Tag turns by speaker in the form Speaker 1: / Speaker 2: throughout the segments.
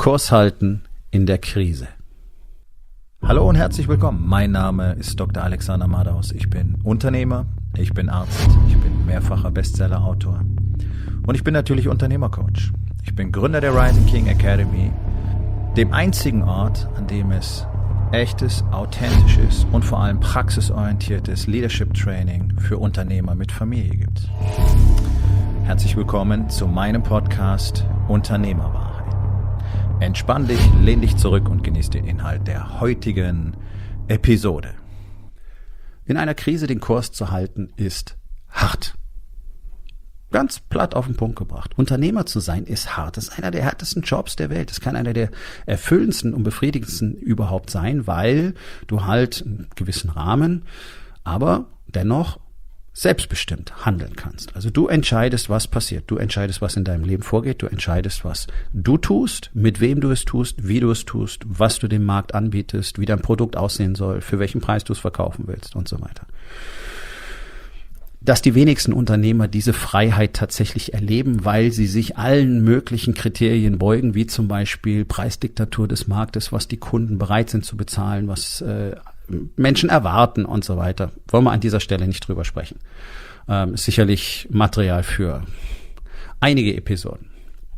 Speaker 1: Kurs halten in der Krise. Hallo und herzlich willkommen. Mein Name ist Dr. Alexander Madaus. Ich bin Unternehmer, ich bin Arzt, ich bin mehrfacher Bestseller-Autor und ich bin natürlich Unternehmercoach. Ich bin Gründer der Rising King Academy, dem einzigen Ort, an dem es echtes, authentisches und vor allem praxisorientiertes Leadership Training für Unternehmer mit Familie gibt. Herzlich willkommen zu meinem Podcast Unternehmerwahrheit. Entspann dich, lehn dich zurück und genieß den Inhalt der heutigen Episode. In einer Krise den Kurs zu halten ist hart. Ganz platt auf den Punkt gebracht. Unternehmer zu sein ist hart. Das ist einer der härtesten Jobs der Welt. Das kann einer der erfüllendsten und befriedigendsten überhaupt sein, weil du halt einen gewissen Rahmen, aber dennoch selbstbestimmt handeln kannst. Also du entscheidest, was passiert. Du entscheidest, was in deinem Leben vorgeht. Du entscheidest, was du tust, mit wem du es tust, wie du es tust, was du dem Markt anbietest, wie dein Produkt aussehen soll, für welchen Preis du es verkaufen willst und so weiter. Dass die wenigsten Unternehmer diese Freiheit tatsächlich erleben, weil sie sich allen möglichen Kriterien beugen, wie zum Beispiel Preisdiktatur des Marktes, was die Kunden bereit sind zu bezahlen, was Menschen erwarten und so weiter. Wollen wir an dieser Stelle nicht drüber sprechen. Ist sicherlich Material für einige Episoden.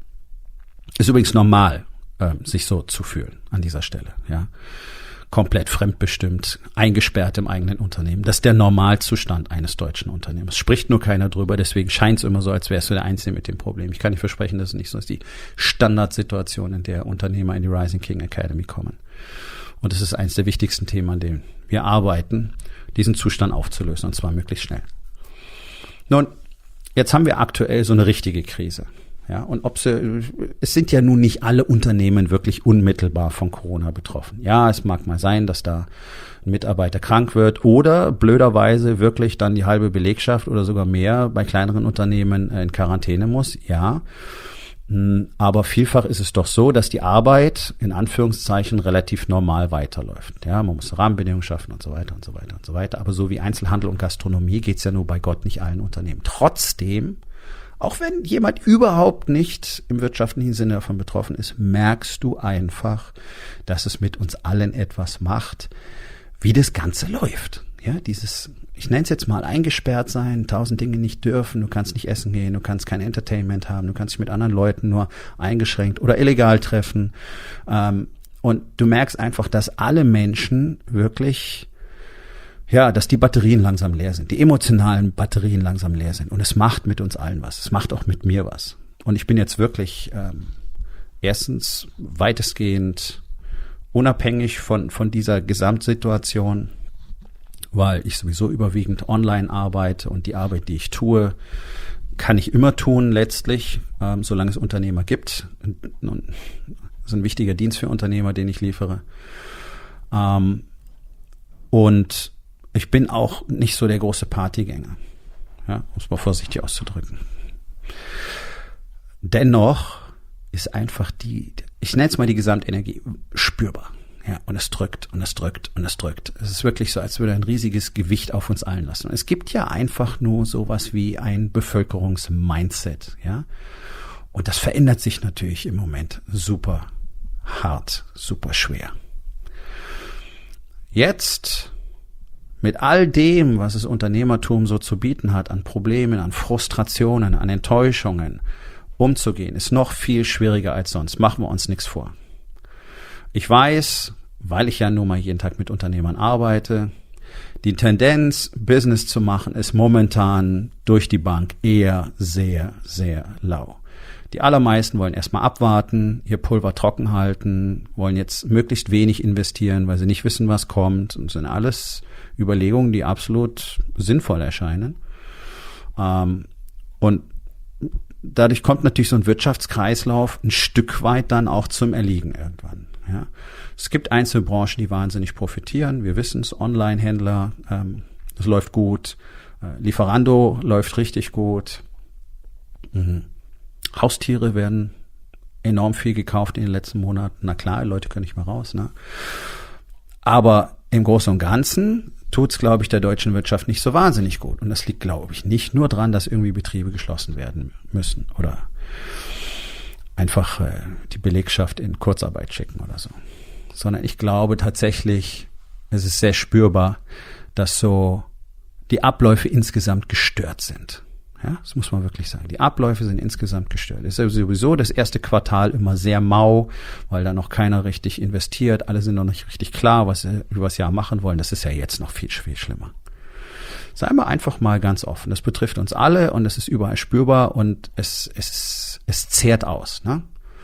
Speaker 1: Ist übrigens normal, sich so zu fühlen an dieser Stelle, ja. Komplett fremdbestimmt, eingesperrt im eigenen Unternehmen. Das ist der Normalzustand eines deutschen Unternehmens. Spricht nur keiner drüber, deswegen scheint es immer so, als wärst du der Einzige mit dem Problem. Ich kann dir versprechen, das ist nicht so. Das ist die Standardsituation, in der Unternehmer in die Rising King Academy kommen. Und es ist eines der wichtigsten Themen, an denen wir arbeiten, diesen Zustand aufzulösen, und zwar möglichst schnell. Nun, jetzt haben wir aktuell so eine richtige Krise. Ja, und es sind ja nun nicht alle Unternehmen wirklich unmittelbar von Corona betroffen. Ja, es mag mal sein, dass da ein Mitarbeiter krank wird oder blöderweise wirklich dann die halbe Belegschaft oder sogar mehr bei kleineren Unternehmen in Quarantäne muss. Ja, aber vielfach ist es doch so, dass die Arbeit in Anführungszeichen relativ normal weiterläuft. Ja, man muss Rahmenbedingungen schaffen und so weiter und so weiter und so weiter. Aber so wie Einzelhandel und Gastronomie geht's ja nur bei Gott nicht allen Unternehmen. Trotzdem, auch wenn jemand überhaupt nicht im wirtschaftlichen Sinne davon betroffen ist, merkst du einfach, dass es mit uns allen etwas macht, wie das Ganze läuft. Ja, ich nenne es jetzt mal eingesperrt sein, 1000 Dinge nicht dürfen, du kannst nicht essen gehen, du kannst kein Entertainment haben, du kannst dich mit anderen Leuten nur eingeschränkt oder illegal treffen. Und du merkst einfach, dass alle Menschen wirklich, ja, dass die Batterien langsam leer sind, die emotionalen Batterien langsam leer sind. Und es macht mit uns allen was. Es macht auch mit mir was. Und ich bin jetzt wirklich erstens weitestgehend unabhängig von dieser Gesamtsituation, weil ich sowieso überwiegend online arbeite und die Arbeit, die ich tue, kann ich immer tun letztlich, solange es Unternehmer gibt. Das ist ein wichtiger Dienst für Unternehmer, den ich liefere. Und ich bin auch nicht so der große Partygänger, ja, um es mal vorsichtig auszudrücken. Dennoch ist einfach ich nenne es mal die Gesamtenergie, spürbar. Ja, und es drückt und es drückt und es drückt. Es ist wirklich so, als würde ein riesiges Gewicht auf uns allen lassen. Und es gibt ja einfach nur sowas wie ein Bevölkerungsmindset, ja. Und das verändert sich natürlich im Moment super hart, super schwer. Jetzt mit all dem, was das Unternehmertum so zu bieten hat, an Problemen, an Frustrationen, an Enttäuschungen, umzugehen, ist noch viel schwieriger als sonst. Machen wir uns nichts vor. Ich weiß, weil ich ja nun mal jeden Tag mit Unternehmern arbeite, die Tendenz, Business zu machen, ist momentan durch die Bank eher sehr, sehr lau. Die allermeisten wollen erstmal abwarten, ihr Pulver trocken halten, wollen jetzt möglichst wenig investieren, weil sie nicht wissen, was kommt. Und das sind alles Überlegungen, die absolut sinnvoll erscheinen. Und dadurch kommt natürlich so ein Wirtschaftskreislauf ein Stück weit dann auch zum Erliegen irgendwann. Ja. Es gibt einzelne Branchen, die wahnsinnig profitieren. Wir wissen es, Online-Händler, das läuft gut. Lieferando läuft richtig gut. Haustiere werden enorm viel gekauft in den letzten Monaten. Na klar, Leute können nicht mehr raus. Ne? Aber im Großen und Ganzen tut's, glaube ich, der deutschen Wirtschaft nicht so wahnsinnig gut. Und das liegt, glaube ich, nicht nur dran, dass irgendwie Betriebe geschlossen werden müssen oder einfach die Belegschaft in Kurzarbeit schicken oder so. Sondern ich glaube tatsächlich, es ist sehr spürbar, dass so die Abläufe insgesamt gestört sind. Ja, das muss man wirklich sagen. Die Abläufe sind insgesamt gestört. Es ist ja sowieso das erste Quartal immer sehr mau, weil da noch keiner richtig investiert. Alle sind noch nicht richtig klar, was sie über das Jahr machen wollen. Das ist ja jetzt noch viel, viel schlimmer. Seien wir einfach mal ganz offen. Das betrifft uns alle und es ist überall spürbar und es zehrt aus. Ne?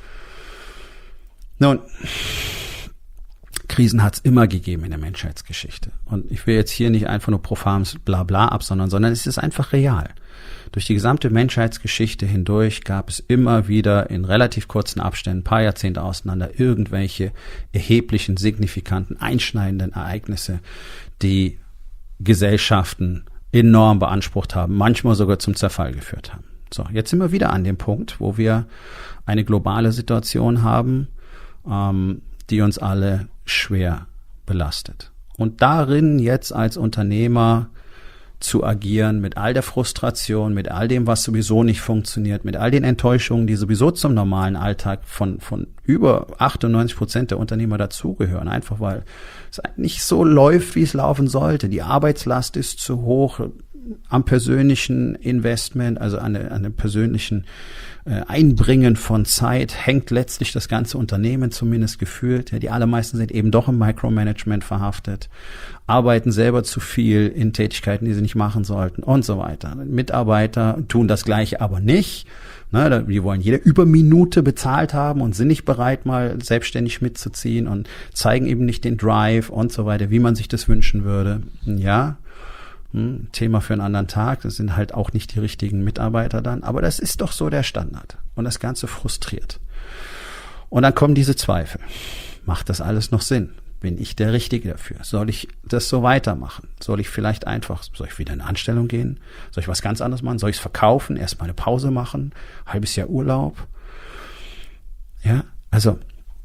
Speaker 1: Nun, Krisen hat es immer gegeben in der Menschheitsgeschichte. Und ich will jetzt hier nicht einfach nur profanes Blabla absondern, sondern es ist einfach real. Durch die gesamte Menschheitsgeschichte hindurch gab es immer wieder in relativ kurzen Abständen, ein paar Jahrzehnte auseinander, irgendwelche erheblichen, signifikanten, einschneidenden Ereignisse, die Gesellschaften enorm beansprucht haben, manchmal sogar zum Zerfall geführt haben. So, jetzt sind wir wieder an dem Punkt, wo wir eine globale Situation haben, die uns alle schwer belastet. Und darin jetzt als Unternehmer zu agieren, mit all der Frustration, mit all dem, was sowieso nicht funktioniert, mit all den Enttäuschungen, die sowieso zum normalen Alltag von über 98% der Unternehmer dazugehören, einfach weil es nicht so läuft, wie es laufen sollte. Die Arbeitslast ist zu hoch, am persönlichen Investment, also an dem persönlichen Einbringen von Zeit hängt letztlich das ganze Unternehmen zumindest gefühlt. Ja, die allermeisten sind eben doch im Micromanagement verhaftet, arbeiten selber zu viel in Tätigkeiten, die sie nicht machen sollten und so weiter. Mitarbeiter tun das Gleiche aber nicht. Ne, die wollen jede Überminute bezahlt haben und sind nicht bereit, mal selbstständig mitzuziehen und zeigen eben nicht den Drive und so weiter, wie man sich das wünschen würde. Ja, Thema für einen anderen Tag. Das sind halt auch nicht die richtigen Mitarbeiter dann. Aber das ist doch so der Standard. Und das Ganze frustriert. Und dann kommen diese Zweifel. Macht das alles noch Sinn? Bin ich der Richtige dafür? Soll ich das so weitermachen? Soll ich wieder in eine Anstellung gehen? Soll ich was ganz anderes machen? Soll ich es verkaufen? Erstmal eine Pause machen? Halbes Jahr Urlaub? Ja, also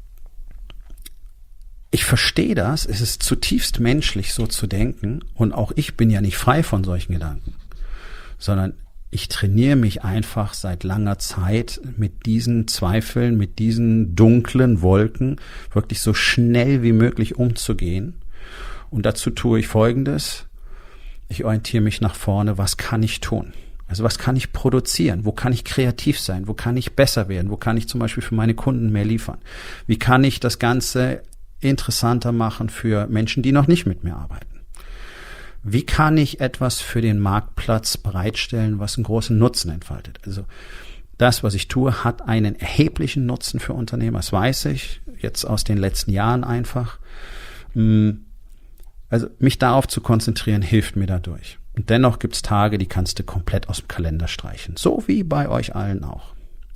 Speaker 1: ich verstehe das, es ist zutiefst menschlich, so zu denken, und auch ich bin ja nicht frei von solchen Gedanken, sondern ich trainiere mich einfach seit langer Zeit mit diesen Zweifeln, mit diesen dunklen Wolken wirklich so schnell wie möglich umzugehen. Und dazu tue ich Folgendes: Ich orientiere mich nach vorne, was kann ich tun? Also was kann ich produzieren? Wo kann ich kreativ sein? Wo kann ich besser werden? Wo kann ich zum Beispiel für meine Kunden mehr liefern? Wie kann ich das Ganze interessanter machen für Menschen, die noch nicht mit mir arbeiten? Wie kann ich etwas für den Marktplatz bereitstellen, was einen großen Nutzen entfaltet? Also das, was ich tue, hat einen erheblichen Nutzen für Unternehmer. Das weiß ich jetzt aus den letzten Jahren einfach. Also mich darauf zu konzentrieren, hilft mir dadurch. Und dennoch gibt's Tage, die kannst du komplett aus dem Kalender streichen. So wie bei euch allen auch.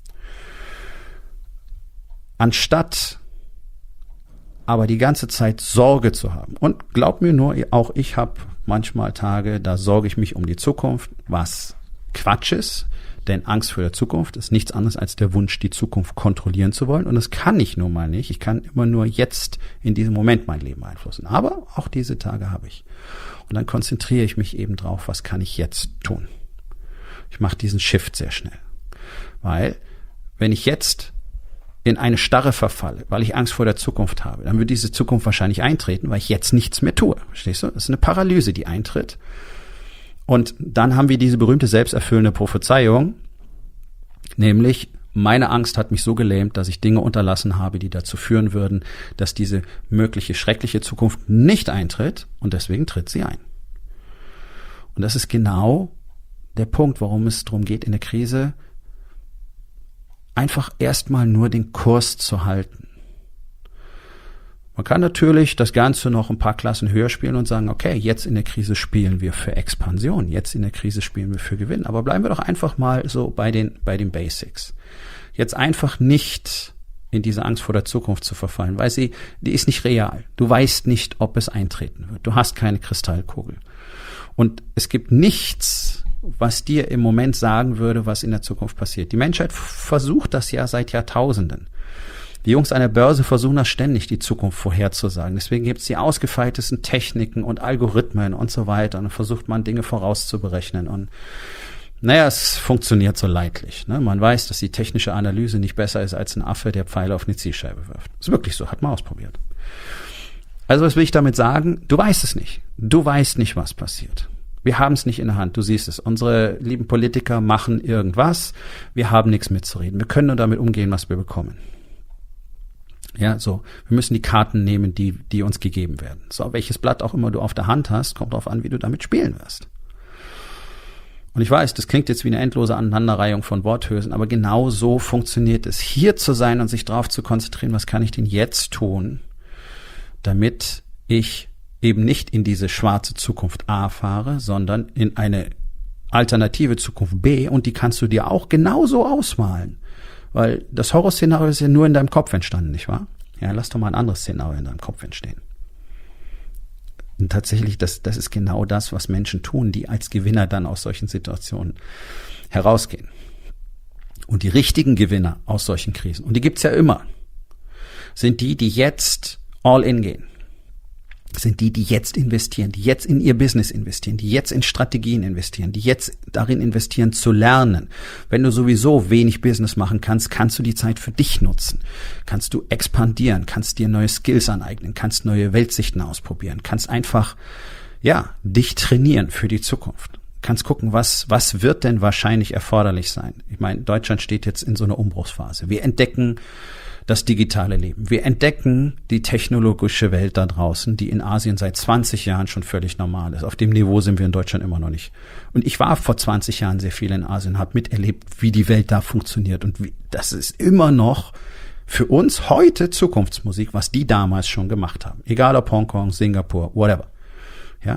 Speaker 1: Anstatt aber die ganze Zeit Sorge zu haben. Und glaub mir nur, auch ich habe manchmal Tage, da sorge ich mich um die Zukunft, was Quatsch ist, denn Angst vor der Zukunft ist nichts anderes als der Wunsch, die Zukunft kontrollieren zu wollen. Und das kann ich nun mal nicht. Ich kann immer nur jetzt in diesem Moment mein Leben beeinflussen. Aber auch diese Tage habe ich. Und dann konzentriere ich mich eben drauf, was kann ich jetzt tun. Ich mache diesen Shift sehr schnell. Weil, wenn ich jetzt in eine Starre verfalle, weil ich Angst vor der Zukunft habe, dann wird diese Zukunft wahrscheinlich eintreten, weil ich jetzt nichts mehr tue. Verstehst du? Das ist eine Paralyse, die eintritt. Und dann haben wir diese berühmte selbsterfüllende Prophezeiung, nämlich meine Angst hat mich so gelähmt, dass ich Dinge unterlassen habe, die dazu führen würden, dass diese mögliche schreckliche Zukunft nicht eintritt, und deswegen tritt sie ein. Und das ist genau der Punkt, warum es darum geht, in der Krise einfach erstmal nur den Kurs zu halten. Man kann natürlich das Ganze noch ein paar Klassen höher spielen und sagen, okay, jetzt in der Krise spielen wir für Expansion, jetzt in der Krise spielen wir für Gewinn. Aber bleiben wir doch einfach mal so bei den Basics. Jetzt einfach nicht in diese Angst vor der Zukunft zu verfallen, weil die ist nicht real. Du weißt nicht, ob es eintreten wird. Du hast keine Kristallkugel. Und es gibt nichts, was dir im Moment sagen würde, was in der Zukunft passiert. Die Menschheit versucht das ja seit Jahrtausenden. Die Jungs an der Börse versuchen das ständig, die Zukunft vorherzusagen. Deswegen gibt es die ausgefeiltesten Techniken und Algorithmen und so weiter. Und dann versucht man, Dinge vorauszuberechnen. Und Naja, es funktioniert so leidlich. Ne? Man weiß, dass die technische Analyse nicht besser ist als ein Affe, der Pfeile auf eine Zielscheibe wirft. Ist wirklich so, hat man ausprobiert. Also was will ich damit sagen? Du weißt es nicht. Du weißt nicht, was passiert. Wir haben es nicht in der Hand, du siehst es. Unsere lieben Politiker machen irgendwas, wir haben nichts mitzureden. Wir können nur damit umgehen, was wir bekommen. Ja, so. Wir müssen die Karten nehmen, die uns gegeben werden. So, welches Blatt auch immer du auf der Hand hast, kommt darauf an, wie du damit spielen wirst. Und ich weiß, das klingt jetzt wie eine endlose Aneinanderreihung von Worthülsen, aber genau so funktioniert es. Hier zu sein und sich darauf zu konzentrieren, was kann ich denn jetzt tun, damit ich eben nicht in diese schwarze Zukunft A fahre, sondern in eine alternative Zukunft B, und die kannst du dir auch genauso ausmalen. Weil das Horrorszenario ist ja nur in deinem Kopf entstanden, nicht wahr? Ja, lass doch mal ein anderes Szenario in deinem Kopf entstehen. Und tatsächlich, das ist genau das, was Menschen tun, die als Gewinner dann aus solchen Situationen herausgehen. Und die richtigen Gewinner aus solchen Krisen, und die gibt's ja immer, sind die jetzt all in gehen. Sind die jetzt investieren, die jetzt in ihr Business investieren, die jetzt in Strategien investieren, die jetzt darin investieren zu lernen. Wenn du sowieso wenig Business machen kannst, kannst du die Zeit für dich nutzen. Kannst du expandieren, kannst dir neue Skills aneignen, kannst neue Weltsichten ausprobieren, kannst einfach, dich trainieren für die Zukunft. Kannst gucken, was wird denn wahrscheinlich erforderlich sein. Ich meine, Deutschland steht jetzt in so einer Umbruchsphase. Wir entdecken das digitale Leben. Wir entdecken die technologische Welt da draußen, die in Asien seit 20 Jahren schon völlig normal ist. Auf dem Niveau sind wir in Deutschland immer noch nicht. Und ich war vor 20 Jahren sehr viel in Asien, habe miterlebt, wie die Welt da funktioniert. Und das ist immer noch für uns heute Zukunftsmusik, was die damals schon gemacht haben. Egal ob Hongkong, Singapur, whatever. Ja.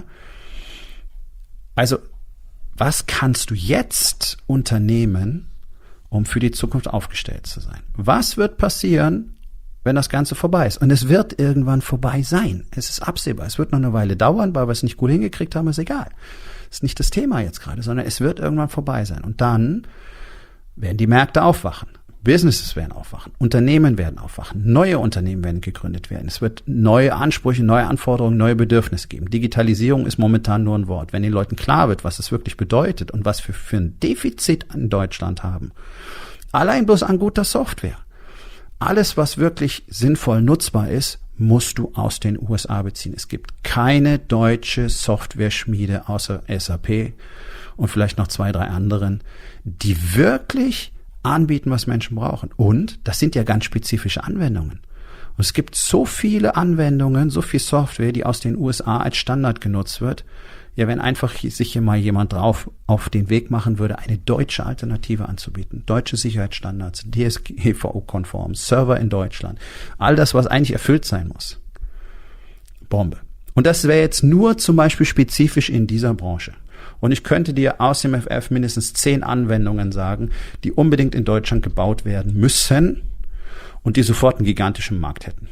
Speaker 1: Also, was kannst du jetzt unternehmen, um für die Zukunft aufgestellt zu sein? Was wird passieren, wenn das Ganze vorbei ist? Und es wird irgendwann vorbei sein. Es ist absehbar. Es wird noch eine Weile dauern, weil wir es nicht gut hingekriegt haben, ist egal. Das ist nicht das Thema jetzt gerade, sondern es wird irgendwann vorbei sein. Und dann werden die Märkte aufwachen. Businesses werden aufwachen. Unternehmen werden aufwachen. Neue Unternehmen werden gegründet werden. Es wird neue Ansprüche, neue Anforderungen, neue Bedürfnisse geben. Digitalisierung ist momentan nur ein Wort. Wenn den Leuten klar wird, was es wirklich bedeutet und was wir für ein Defizit in Deutschland haben, allein bloß an guter Software. Alles, was wirklich sinnvoll nutzbar ist, musst du aus den USA beziehen. Es gibt keine deutsche Software-Schmiede außer SAP und vielleicht noch 2, 3 anderen, die wirklich anbieten, was Menschen brauchen. Und das sind ja ganz spezifische Anwendungen. Und es gibt so viele Anwendungen, so viel Software, die aus den USA als Standard genutzt wird. Ja, wenn einfach sich hier mal jemand drauf auf den Weg machen würde, eine deutsche Alternative anzubieten. Deutsche Sicherheitsstandards, DSGVO-konform, Server in Deutschland. All das, was eigentlich erfüllt sein muss. Bombe. Und das wäre jetzt nur zum Beispiel spezifisch in dieser Branche. Und ich könnte dir aus dem FF mindestens 10 Anwendungen sagen, die unbedingt in Deutschland gebaut werden müssen und die sofort einen gigantischen Markt hätten.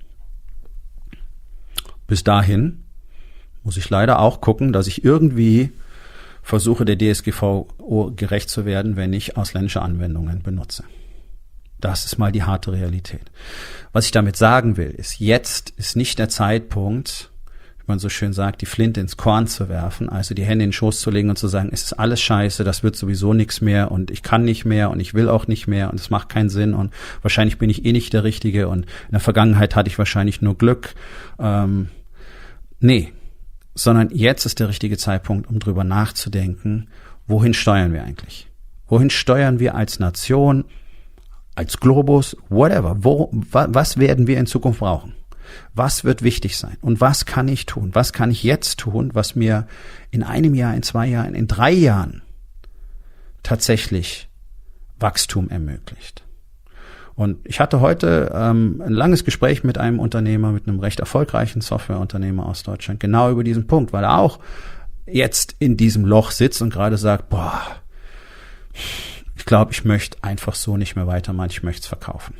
Speaker 1: Bis dahin muss ich leider auch gucken, dass ich irgendwie versuche, der DSGVO gerecht zu werden, wenn ich ausländische Anwendungen benutze. Das ist mal die harte Realität. Was ich damit sagen will, ist, jetzt ist nicht der Zeitpunkt, wie man so schön sagt, die Flinte ins Korn zu werfen, also die Hände in den Schoß zu legen und zu sagen, es ist alles scheiße, das wird sowieso nichts mehr und ich kann nicht mehr und ich will auch nicht mehr und es macht keinen Sinn und wahrscheinlich bin ich eh nicht der Richtige und in der Vergangenheit hatte ich wahrscheinlich nur Glück. Nee, sondern jetzt ist der richtige Zeitpunkt, um drüber nachzudenken, wohin steuern wir eigentlich? Wohin steuern wir als Nation, als Globus, whatever? Was werden wir in Zukunft brauchen? Was wird wichtig sein? Und was kann ich tun? Was kann ich jetzt tun, was mir in einem Jahr, in 2 Jahren, in 3 Jahren tatsächlich Wachstum ermöglicht? Und ich hatte heute ein langes Gespräch mit einem Unternehmer, mit einem recht erfolgreichen Softwareunternehmer aus Deutschland, genau über diesen Punkt, weil er auch jetzt in diesem Loch sitzt und gerade sagt, ich glaube, ich möchte einfach so nicht mehr weitermachen, ich möchte es verkaufen.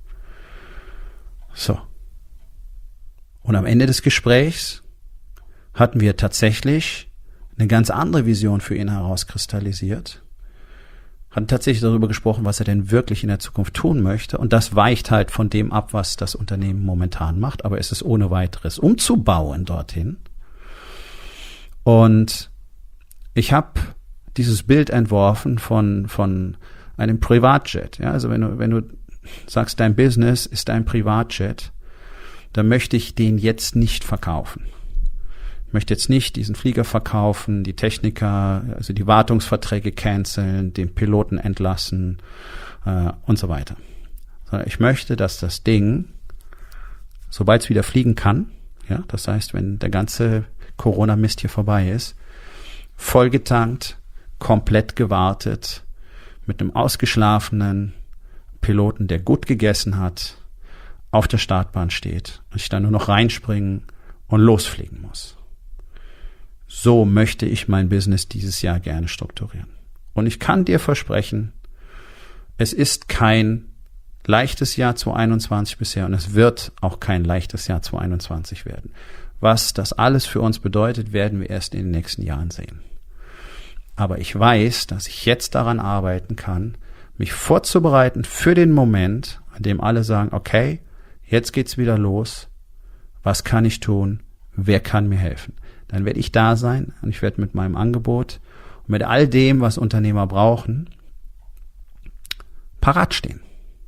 Speaker 1: So. Und am Ende des Gesprächs hatten wir tatsächlich eine ganz andere Vision für ihn herauskristallisiert, hatten tatsächlich darüber gesprochen, was er denn wirklich in der Zukunft tun möchte. Und das weicht halt von dem ab, was das Unternehmen momentan macht. Aber es ist ohne weiteres umzubauen dorthin. Und ich habe dieses Bild entworfen von einem Privatjet. Ja, also wenn du sagst, dein Business ist ein Privatjet, dann möchte ich den jetzt nicht verkaufen. Ich möchte jetzt nicht diesen Flieger verkaufen, die Techniker, also die Wartungsverträge canceln, den Piloten entlassen und so weiter. Sondern ich möchte, dass das Ding, sobald es wieder fliegen kann, ja, das heißt, wenn der ganze Corona-Mist hier vorbei ist, vollgetankt, komplett gewartet, mit einem ausgeschlafenen Piloten, der gut gegessen hat, auf der Startbahn steht und ich dann nur noch reinspringen und losfliegen muss. So möchte ich mein Business dieses Jahr gerne strukturieren. Und ich kann dir versprechen, es ist kein leichtes Jahr 2021 bisher und es wird auch kein leichtes Jahr 2021 werden. Was das alles für uns bedeutet, werden wir erst in den nächsten Jahren sehen. Aber ich weiß, dass ich jetzt daran arbeiten kann, mich vorzubereiten für den Moment, an dem alle sagen, okay, jetzt geht's wieder los. Was kann ich tun? Wer kann mir helfen? Dann werde ich da sein und ich werde mit meinem Angebot und mit all dem, was Unternehmer brauchen, parat stehen.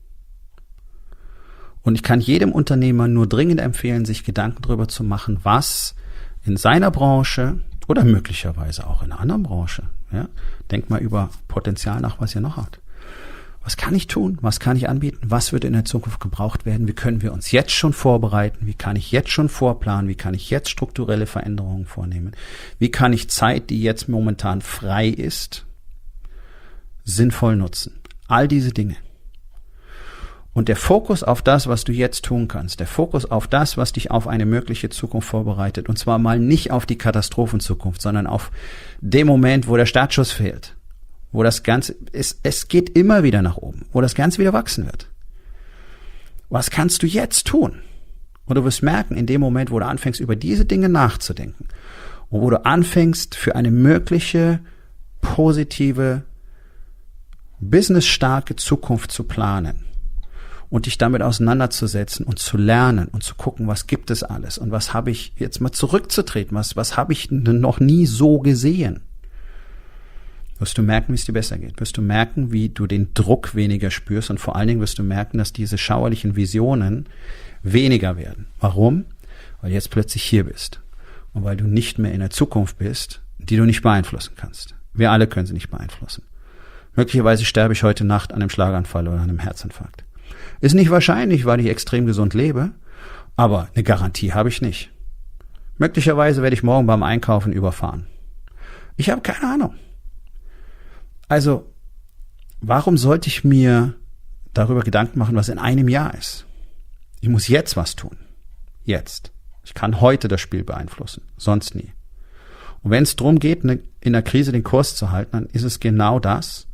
Speaker 1: Und ich kann jedem Unternehmer nur dringend empfehlen, sich Gedanken darüber zu machen, was in seiner Branche oder möglicherweise auch in einer anderen Branche, ja, denkt mal über Potenzial nach, was ihr noch habt. Was kann ich tun? Was kann ich anbieten? Was wird in der Zukunft gebraucht werden? Wie können wir uns jetzt schon vorbereiten? Wie kann ich jetzt schon vorplanen? Wie kann ich jetzt strukturelle Veränderungen vornehmen? Wie kann ich Zeit, die jetzt momentan frei ist, sinnvoll nutzen? All diese Dinge. Und der Fokus auf das, was du jetzt tun kannst, der Fokus auf das, was dich auf eine mögliche Zukunft vorbereitet, und zwar mal nicht auf die Katastrophenzukunft, sondern auf den Moment, wo der Startschuss fehlt, wo das Ganze, es geht immer wieder nach oben, wo das Ganze wieder wachsen wird. Was kannst du jetzt tun? Und du wirst merken, in dem Moment, wo du anfängst, über diese Dinge nachzudenken und wo du anfängst, für eine mögliche, positive, businessstarke Zukunft zu planen und dich damit auseinanderzusetzen und zu lernen und zu gucken, was gibt es alles und was habe ich, jetzt mal zurückzutreten, was habe ich noch nie so gesehen, wirst du merken, wie es dir besser geht. Wirst du merken, wie du den Druck weniger spürst und vor allen Dingen wirst du merken, dass diese schauerlichen Visionen weniger werden. Warum? Weil du jetzt plötzlich hier bist und weil du nicht mehr in der Zukunft bist, die du nicht beeinflussen kannst. Wir alle können sie nicht beeinflussen. Möglicherweise sterbe ich heute Nacht an einem Schlaganfall oder an einem Herzinfarkt. Ist nicht wahrscheinlich, weil ich extrem gesund lebe, aber eine Garantie habe ich nicht. Möglicherweise werde ich morgen beim Einkaufen überfahren. Ich habe keine Ahnung. Also, warum sollte ich mir darüber Gedanken machen, was in einem Jahr ist? Ich muss jetzt was tun. Jetzt. Ich kann heute das Spiel beeinflussen, sonst nie. Und wenn es darum geht, in der Krise den Kurs zu halten, dann ist es genau das,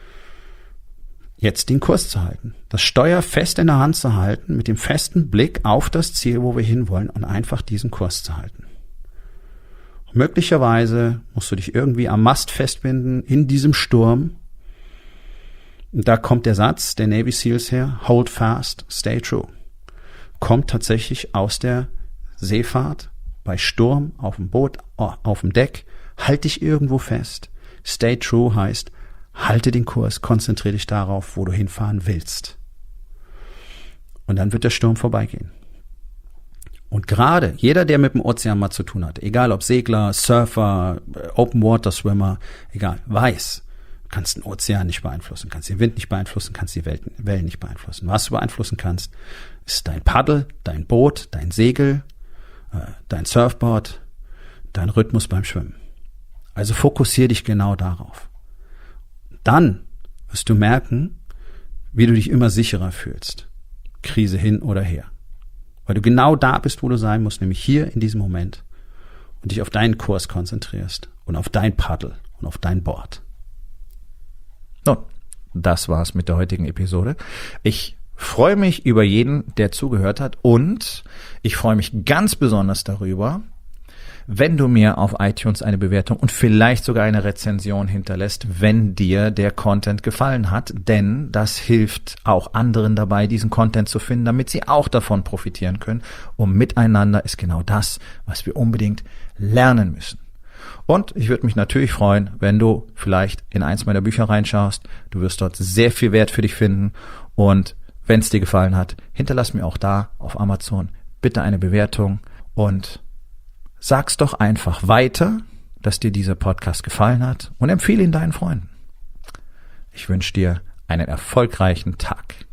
Speaker 1: jetzt den Kurs zu halten. Das Steuer fest in der Hand zu halten, mit dem festen Blick auf das Ziel, wo wir hinwollen und einfach diesen Kurs zu halten. Und möglicherweise musst du dich irgendwie am Mast festbinden in diesem Sturm. Und da kommt der Satz der Navy Seals her, hold fast, stay true. Kommt tatsächlich aus der Seefahrt, bei Sturm, auf dem Boot, auf dem Deck, halt dich irgendwo fest. Stay true heißt, halte den Kurs, konzentriere dich darauf, wo du hinfahren willst. Und dann wird der Sturm vorbeigehen. Und gerade jeder, der mit dem Ozean mal zu tun hat, egal ob Segler, Surfer, Open Water Swimmer, egal, weiß, du kannst den Ozean nicht beeinflussen, kannst den Wind nicht beeinflussen, kannst die Wellen nicht beeinflussen. Was du beeinflussen kannst, ist dein Paddel, dein Boot, dein Segel, dein Surfboard, dein Rhythmus beim Schwimmen. Also fokussiere dich genau darauf. Dann wirst du merken, wie du dich immer sicherer fühlst. Krise hin oder her. Weil du genau da bist, wo du sein musst, nämlich hier in diesem Moment und dich auf deinen Kurs konzentrierst und auf dein Paddel und auf dein Board.
Speaker 2: Nun, das war's mit der heutigen Episode. Ich freue mich über jeden, der zugehört hat und ich freue mich ganz besonders darüber, wenn du mir auf iTunes eine Bewertung und vielleicht sogar eine Rezension hinterlässt, wenn dir der Content gefallen hat, denn das hilft auch anderen dabei, diesen Content zu finden, damit sie auch davon profitieren können. Und miteinander ist genau das, was wir unbedingt lernen müssen. Und ich würde mich natürlich freuen, wenn du vielleicht in eins meiner Bücher reinschaust. Du wirst dort sehr viel Wert für dich finden. Und wenn es dir gefallen hat, hinterlass mir auch da auf Amazon bitte eine Bewertung und sag's doch einfach weiter, dass dir dieser Podcast gefallen hat und empfehle ihn deinen Freunden. Ich wünsche dir einen erfolgreichen Tag.